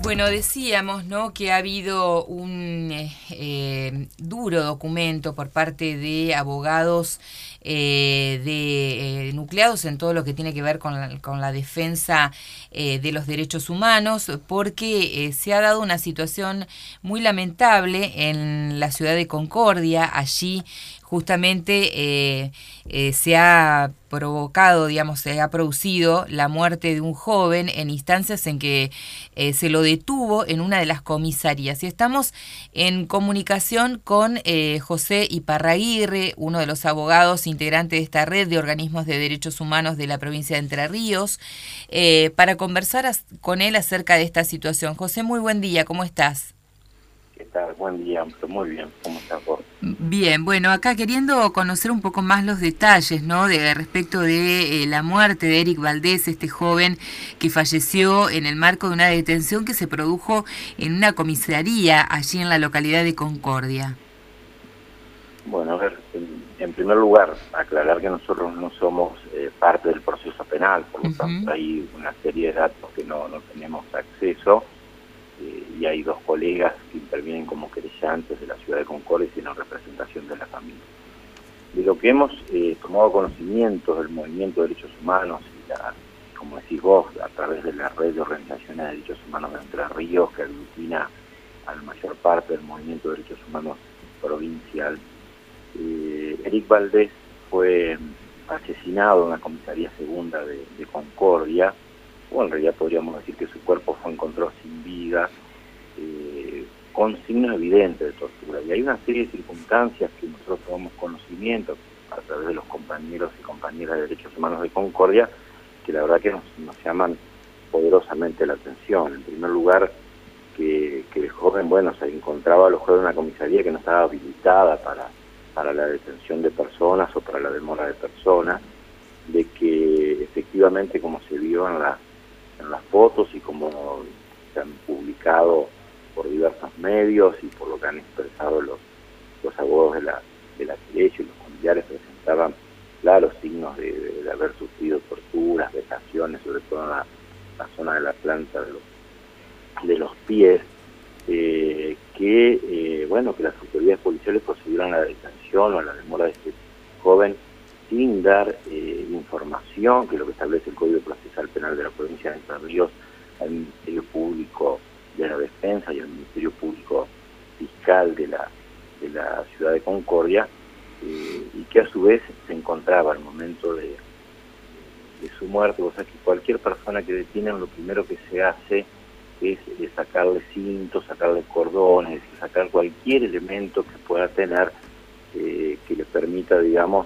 Bueno, decíamos, ¿no?, que ha habido un duro documento por parte de abogados nucleados en todo lo que tiene que ver con la defensa de los derechos humanos, porque se ha dado una situación muy lamentable en la ciudad de Concordia. Allí justamente se ha provocado, digamos, se ha producido la muerte de un joven en instancias en que se lo detuvo en una de las comisarías. Y estamos en comunicación con José Iparraguirre, uno de los abogados integrante de esta red de organismos de derechos humanos de la provincia de Entre Ríos, para conversar con él acerca de esta situación. José, muy buen día, ¿cómo estás? ¿Qué tal? Buen día, muy bien. ¿Cómo estás vos? Bien, bueno, acá queriendo conocer un poco más los detalles, ¿no?, de respecto de la muerte de Eric Valdés, este joven que falleció en el marco de una detención que se produjo en una comisaría allí en la localidad de Concordia. Bueno, a ver, en primer lugar, aclarar que nosotros no somos parte del proceso penal, por lo tanto Ujú. hay una serie de datos que no tenemos acceso, y hay dos colegas que intervienen como querellantes de la ciudad de Concordia y tienen representación de la familia. De lo que hemos tomado conocimiento del movimiento de derechos humanos y como decís vos, a través de la red de organizaciones de derechos humanos de Entre Ríos, que aglutina a la mayor parte del movimiento de derechos humanos provincial, Eric Valdés fue asesinado en la comisaría segunda de Concordia, o en realidad podríamos decir que su cuerpo fue encontrado sin vida, con signos evidentes de tortura. Y hay una serie de circunstancias que nosotros tomamos conocimiento a través de los compañeros y compañeras de derechos humanos de Concordia, que la verdad que nos llaman poderosamente la atención. En primer lugar, que el joven, bueno, se encontraba alojado en una comisaría que no estaba habilitada para la detención de personas o para la demora de personas, de que efectivamente, como se vio en las fotos y como se han publicado por diversos medios y por lo que han expresado los abogados de la querella y los familiares, presentaban claros signos de haber sufrido torturas, vejaciones, sobre todo en la zona de la planta de los pies, bueno, que las autoridades policiales procedieron a la detención o a la demora de este joven sin dar información, que es lo que establece el Código Procesal Penal de la provincia de Entre Ríos, al Ministerio Público de la Defensa y al Ministerio Público Fiscal de la ciudad de Concordia, y que a su vez se encontraba al momento de su muerte. O sea, que cualquier persona que detienen, lo primero que se hace es sacarle cintos, sacarle cordones, es decir, sacar cualquier elemento que pueda tener, que le permita, digamos,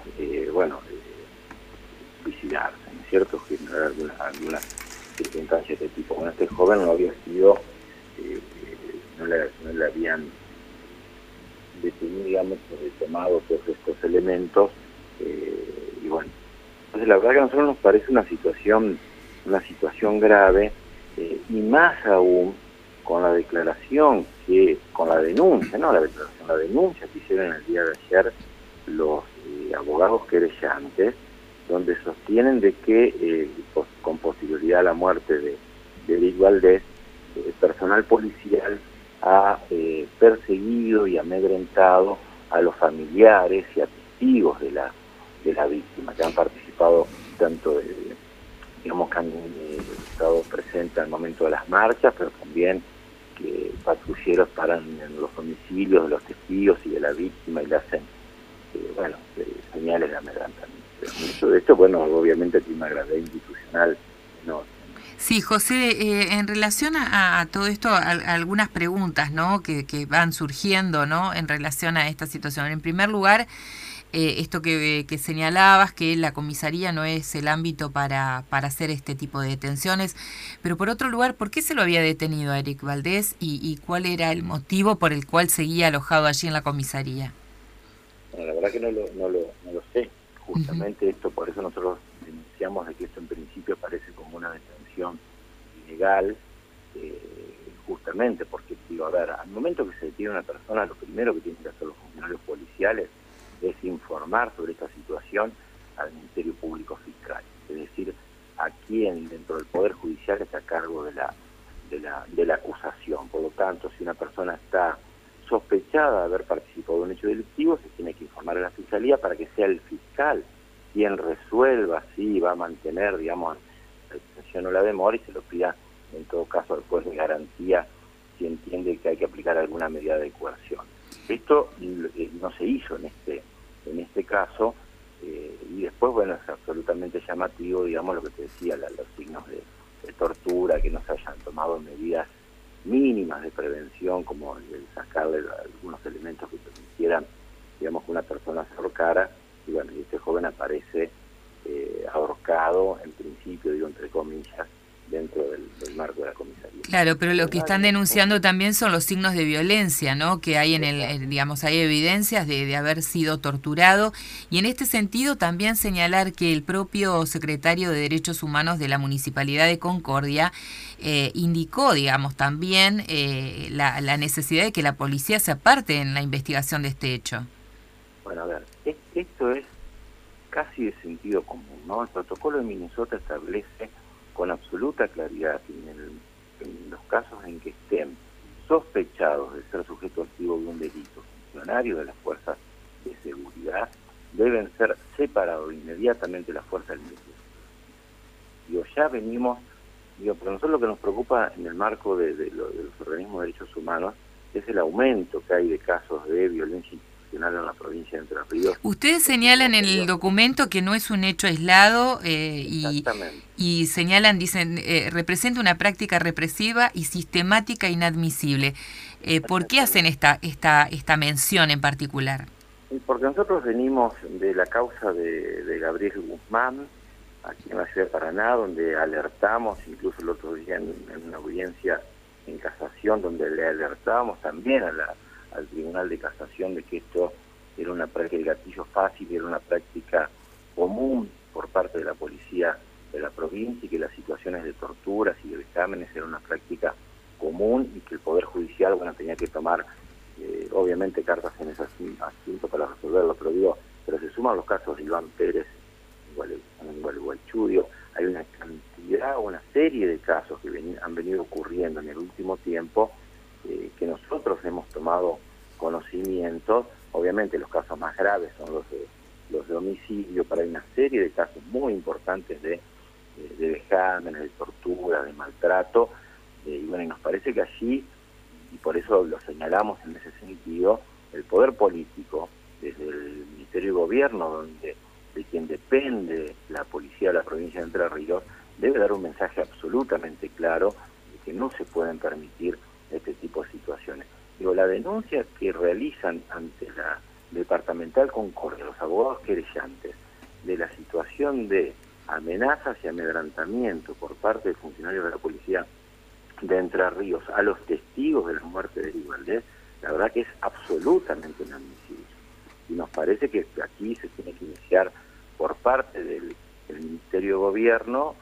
suicidarse, ¿no es cierto?, generar alguna circunstancia de este tipo. Bueno, este joven no había sido, no le habían detenido, digamos, tomado todos estos elementos, y bueno, entonces la verdad que a nosotros nos parece una situación grave, y más aún con la declaración con la denuncia, no la declaración, la denuncia que hicieron el día de ayer los abogados querellantes, donde sostienen de que con posterioridad a la muerte de Eric Valdés, personal policial ha perseguido y amedrentado a los familiares y a testigos de la víctima, que han participado tanto digamos que han estado presentes al momento de las marchas, pero también que patrulleros paran en los domicilios de los testigos y de la víctima y le hacen, señales de amedrentamiento. Mucho de esto, bueno, obviamente tiene una gravedad institucional enorme. Sí, José, en relación a todo esto, algunas preguntas, ¿no?, que van surgiendo, ¿no?, en relación a esta situación. En primer lugar, esto que señalabas, que la comisaría no es el ámbito para hacer este tipo de detenciones, pero por otro lugar, ¿por qué se lo había detenido a Eric Valdés y cuál era el motivo por el cual seguía alojado allí en la comisaría? Bueno, la verdad que no lo sé. Ujú. Justamente esto, por eso nosotros denunciamos de que esto en principio parece como una detención ilegal, justamente porque, digo, a ver, al momento que se detiene una persona, lo primero que tienen que hacer los funcionarios policiales es informar sobre esta situación al Ministerio Público Fiscal, es decir, a quien dentro del Poder Judicial está a cargo de la acusación. Por lo tanto, si una persona está sospechada de haber participado de un hecho delictivo, se tiene que informar a la fiscalía para que sea el fiscal quien resuelva si va a mantener, digamos, la detención o la demora, y se lo pida en todo caso al juez de garantía si entiende que hay que aplicar alguna medida de coerción. Esto no se hizo en este caso, y después, bueno, es absolutamente llamativo, digamos, lo que te decía, los signos de tortura, que no se hayan tomado medidas mínimas de prevención, como el sacarle algunos elementos que permitieran, digamos, que una persona se ahorcara, y bueno, y este joven aparece ahorcado, en principio, digo entre comillas, dentro del marco de la comisaría. Claro, pero lo que están denunciando también son los signos de violencia, ¿no? Que hay digamos, hay evidencias de haber sido torturado, y en este sentido también señalar que el propio secretario de Derechos Humanos de la Municipalidad de Concordia indicó, digamos, también la necesidad de que la policía se aparte en la investigación de este hecho. Bueno, a ver, esto es casi de sentido común, ¿no? El protocolo de Minnesota establece con absoluta claridad en los casos en que estén sospechados de ser sujetos activos de un delito, funcionarios de las fuerzas de seguridad, deben ser separados inmediatamente de las fuerzas de investigación. Ya venimos, pero nosotros lo que nos preocupa en el marco de los organismos de derechos humanos es el aumento que hay de casos de violencia institucional en la provincia de Entre Ríos. Ustedes señalan en el documento que no es un hecho aislado y señalan, dicen, representa una práctica represiva y sistemática inadmisible. ¿Por qué hacen esta mención en particular? Porque nosotros venimos de la causa de Gabriel Guzmán, aquí en la ciudad de Paraná, donde alertamos, incluso el otro día en una audiencia en casación, donde le alertábamos también al Tribunal de Casación de que esto era una práctica, el gatillo fácil era una práctica común por parte de la policía de la provincia, y que las situaciones de torturas y de vejámenes eran una práctica común, y que el Poder Judicial, bueno, tenía que tomar obviamente cartas en ese asunto para resolverlo, pero se suman los casos de Iván Pérez, Gualchudio, hay una cantidad, una serie de casos que han venido ocurriendo en el último tiempo, que nosotros hemos tomado conocimiento. Obviamente los casos más graves son los de homicidio, pero hay una serie de casos muy importantes de vejámenes, de tortura, de maltrato, y bueno, y nos parece que allí, y por eso lo señalamos en ese sentido, el poder político, desde el Ministerio de Gobierno, de quien depende la policía de la provincia de Entre Ríos, debe dar un mensaje absolutamente claro de que no se pueden permitir este tipo de situaciones. La denuncia que realizan ante la Departamental Concordia, los abogados querellantes, de la situación de amenazas y amedrentamiento por parte de funcionarios de la policía de Entre Ríos a los testigos de la muerte de Eric Valdés, la verdad que es absolutamente inadmisible. Y nos parece que aquí se tiene que iniciar por parte del Ministerio de Gobierno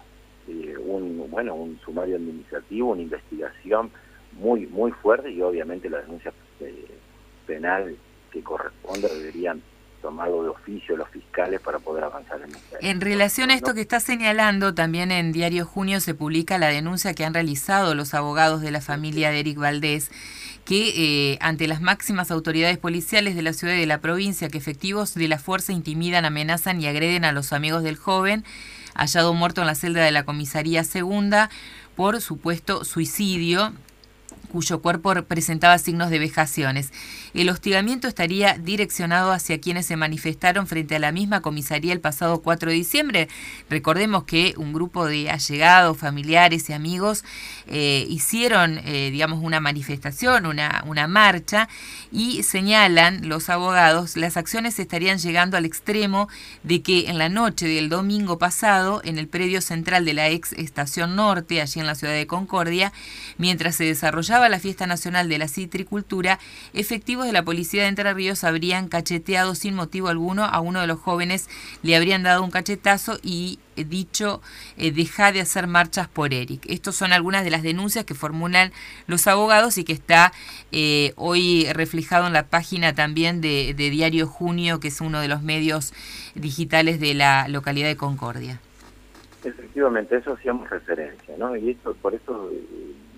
un sumario administrativo, una investigación muy fuerte, y obviamente la denuncia penal que corresponde deberían tomarlo de oficio los fiscales para poder avanzar en esta. En relación a esto que está señalando, también en Diario Junio se publica la denuncia que han realizado los abogados de la familia de Eric Valdés, que ante las máximas autoridades policiales de la ciudad y de la provincia, que efectivos de la fuerza intimidan, amenazan y agreden a los amigos del joven, hallado muerto en la celda de la comisaría segunda por supuesto suicidio, cuyo cuerpo presentaba signos de vejaciones. El hostigamiento estaría direccionado hacia quienes se manifestaron frente a la misma comisaría el pasado 4 de diciembre. Recordemos que un grupo de allegados, familiares y amigos hicieron, una manifestación, una marcha, y señalan los abogados, las acciones estarían llegando al extremo de que en la noche del domingo pasado, en el predio central de la ex Estación Norte, allí en la ciudad de Concordia, mientras se desarrollaba la fiesta nacional de la citricultura, efectivos de la policía de Entre Ríos habrían cacheteado sin motivo alguno a uno de los jóvenes, le habrían dado un cachetazo y dicho deja de hacer marchas por Eric. Estas son algunas de las denuncias que formulan los abogados y que está hoy reflejado en la página también de Diario Junio, que es uno de los medios digitales de la localidad de Concordia. Efectivamente, eso hacíamos referencia, ¿no? Y esto, por eso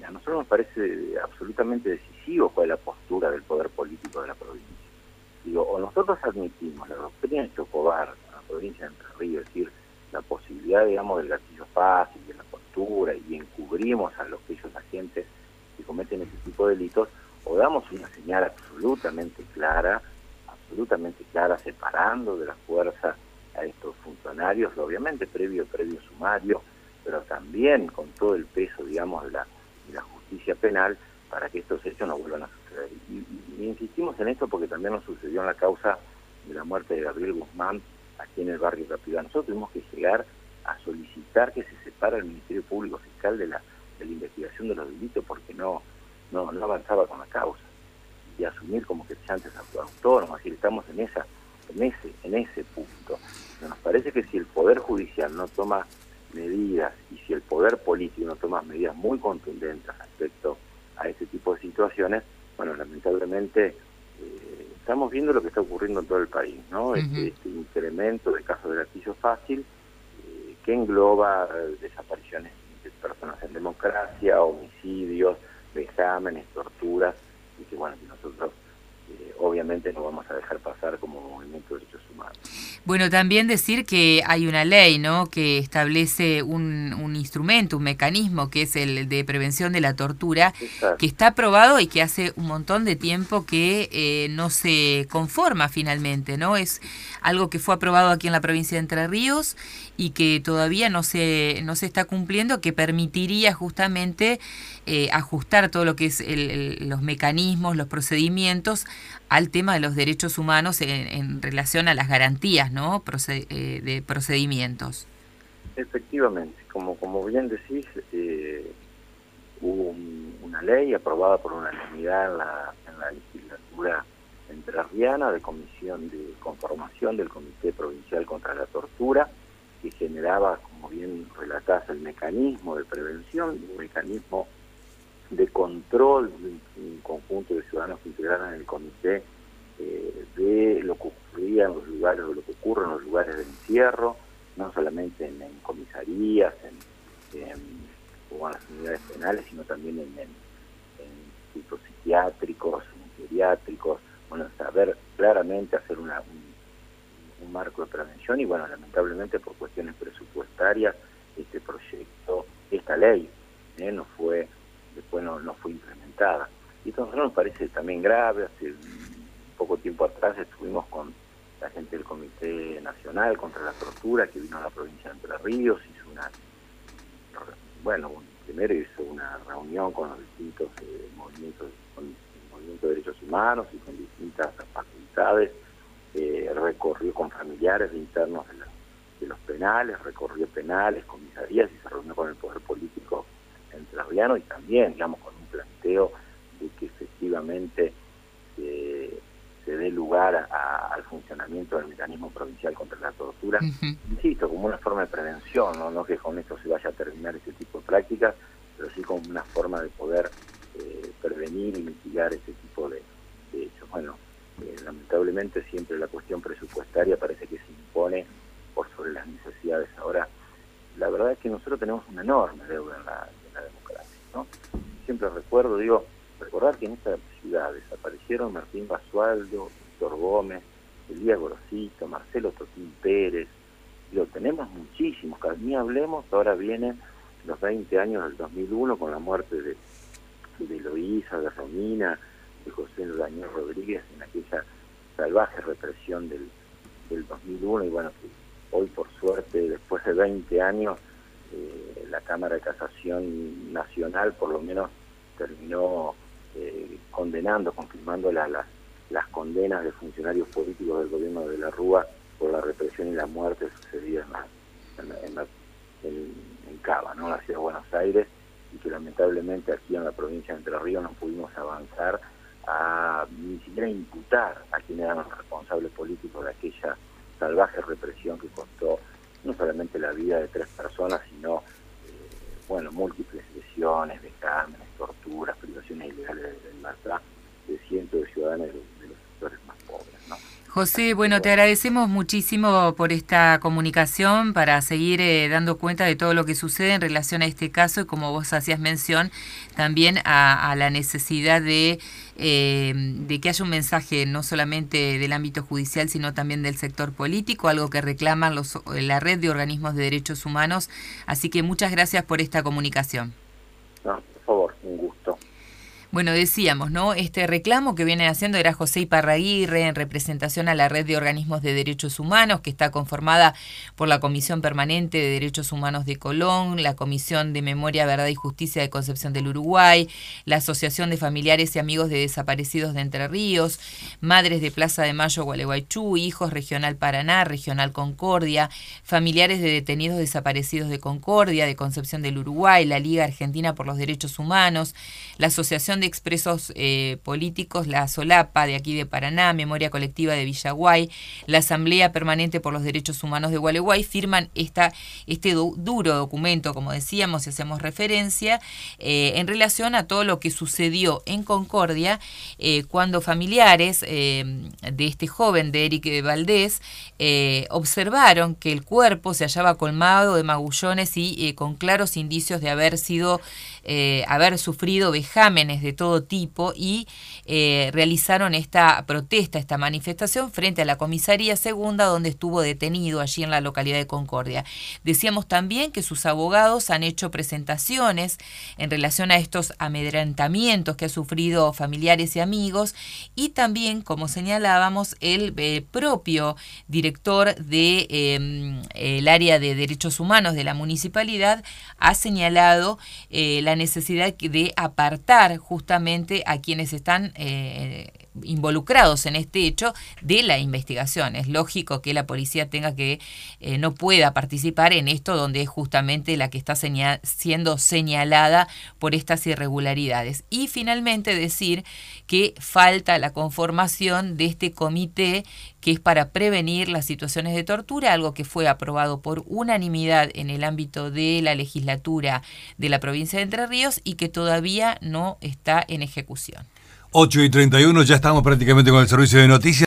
a nosotros nos parece absolutamente decisivo cuál es la postura del poder político de la provincia. Digo, o nosotros admitimos la doctrina de Chocobar en la provincia de Entre Ríos, es decir, la posibilidad, digamos, del gatillo fácil, de la tortura, y encubrimos a los aquellos agentes que cometen ese tipo de delitos, o damos una señal absolutamente clara, separando de la fuerza a estos funcionarios, obviamente previo sumario, pero también con todo el peso, digamos, de la justicia penal, para que estos hechos no vuelvan a suceder. Y insistimos en esto porque también nos sucedió en la causa de la muerte de Gabriel Guzmán aquí en el barrio Capital. Nosotros tuvimos que llegar a solicitar que se separe el Ministerio Público Fiscal de la investigación de los delitos, porque no avanzaba con la causa, y asumir como querellantes autónomos. Así que estamos en ese punto. Nos parece que si el Poder Judicial no toma medidas, y si el Poder Político no toma medidas muy contundentes respecto a este tipo de situaciones, bueno, lamentablemente estamos viendo lo que está ocurriendo en todo el país, ¿no? Este incremento de casos de gatillo fácil, que engloba desapariciones de personas en democracia, homicidios, vejámenes, torturas, y que bueno, que nosotros obviamente no vamos a dejar pasar como movimiento de derechos humanos. Bueno, también decir que hay una ley, ¿no?, que establece un instrumento, un mecanismo, que es el de prevención de la tortura, Exacto. que está aprobado y que hace un montón de tiempo que no se conforma finalmente, ¿no? Es algo que fue aprobado aquí en la provincia de Entre Ríos y que todavía no se está cumpliendo, que permitiría justamente ajustar todo lo que es los mecanismos, los procedimientos al tema de los derechos humanos en relación a las garantías, ¿no?, de procedimientos. Efectivamente, como bien decís, hubo una ley aprobada por unanimidad en la legislatura entrerriana de comisión de conformación del Comité Provincial contra la Tortura, que generaba, como bien relatás, el mecanismo de prevención, un mecanismo de control de un conjunto de ciudadanos que integraran el comité de lo que ocurría en los lugares, de lo que ocurre en los lugares de encierro, no solamente en comisarías, o en las unidades penales, sino también en institutos psiquiátricos, en geriátricos, bueno, saber claramente hacer un marco de prevención. Y bueno, lamentablemente por cuestiones presupuestarias, este proyecto, esta ley, después no fue implementada. Y entonces nos parece también grave. Hace poco tiempo atrás estuvimos con la gente del Comité Nacional contra la Tortura, que vino a la provincia de Entre Ríos, primero hizo una reunión con los distintos movimientos, con el Movimiento de Derechos Humanos y con distintas facultades, recorrió con familiares de internos de los penales, recorrió penales, comisarías, y se reunió con el poder político entrerriano, y también, digamos, con un planteo de que efectivamente se dé lugar al funcionamiento del mecanismo provincial contra la tortura, insisto, como una forma de prevención, no que con esto se vaya a terminar este tipo de prácticas, pero sí como una forma de poder prevenir y mitigar este tipo de hechos. Bueno, lamentablemente siempre la cuestión presupuestaria parece que se impone por sobre las necesidades. Ahora, la verdad es que nosotros tenemos una enorme deuda en la democracia, ¿no? Siempre recordar que en esta ciudad desaparecieron Martín Basualdo, Víctor Gómez, Elías Gorosito, Marcelo Totín Pérez. Tenemos muchísimos, ni hablemos, ahora vienen los 20 años del 2001 con la muerte de Eloísa, de Romina, de José Daniel Rodríguez, en aquella salvaje represión del 2001. Y bueno, que hoy por suerte, después de 20 años, la Cámara de Casación Nacional por lo menos terminó confirmando las condenas de funcionarios políticos del gobierno de la Rúa por la represión y la muerte sucedida en Cava, ¿no?, la ciudad de Buenos Aires, y que lamentablemente aquí en la provincia de Entre Ríos no pudimos avanzar a ni siquiera imputar a quienes eran los responsables políticos de aquella salvaje represión que costó no solamente la vida de 3 personas, sino múltiples lesiones, vejámenes, torturas, privaciones ilegales de libertad de cientos de ciudadanos de los sectores más pobres, ¿no? José, bueno, te agradecemos muchísimo por esta comunicación para seguir dando cuenta de todo lo que sucede en relación a este caso y como vos hacías mención también a la necesidad de que haya un mensaje no solamente del ámbito judicial sino también del sector político, algo que reclaman la red de organismos de derechos humanos. Así que muchas gracias por esta comunicación. No, por favor, un gusto. Bueno, decíamos, ¿no? Este reclamo que viene haciendo era José Iparraguirre en representación a la Red de Organismos de Derechos Humanos, que está conformada por la Comisión Permanente de Derechos Humanos de Colón, la Comisión de Memoria, Verdad y Justicia de Concepción del Uruguay, la Asociación de Familiares y Amigos de Desaparecidos de Entre Ríos, Madres de Plaza de Mayo, Gualeguaychú, Hijos Regional Paraná, Regional Concordia, Familiares de Detenidos Desaparecidos de Concordia, de Concepción del Uruguay, la Liga Argentina por los Derechos Humanos, la Asociación de Expresos Políticos, la SOLAPA de aquí de Paraná, Memoria Colectiva de Villaguay, la Asamblea Permanente por los Derechos Humanos de Gualeguay, firman este duro documento, como decíamos y hacemos referencia, en relación a todo lo que sucedió en Concordia cuando familiares de este joven, de Eric Valdés, observaron que el cuerpo se hallaba colmado de magullones y con claros indicios de haber sufrido vejámenes de todo tipo y realizaron esta protesta, esta manifestación frente a la comisaría segunda donde estuvo detenido allí en la localidad de Concordia. Decíamos también que sus abogados han hecho presentaciones en relación a estos amedrentamientos que ha sufrido familiares y amigos y también, como señalábamos, el propio director de el área de derechos humanos de la municipalidad ha señalado la necesidad de apartar justamente a quienes están involucrados en este hecho de la investigación. Es lógico que la policía no pueda participar en esto donde es justamente la que está siendo señalada por estas irregularidades. Y finalmente decir que falta la conformación de este comité que es para prevenir las situaciones de tortura, algo que fue aprobado por unanimidad en el ámbito de la legislatura de la provincia de Entre Ríos y que todavía no está en ejecución. 8:31, ya estamos prácticamente con el servicio de noticias.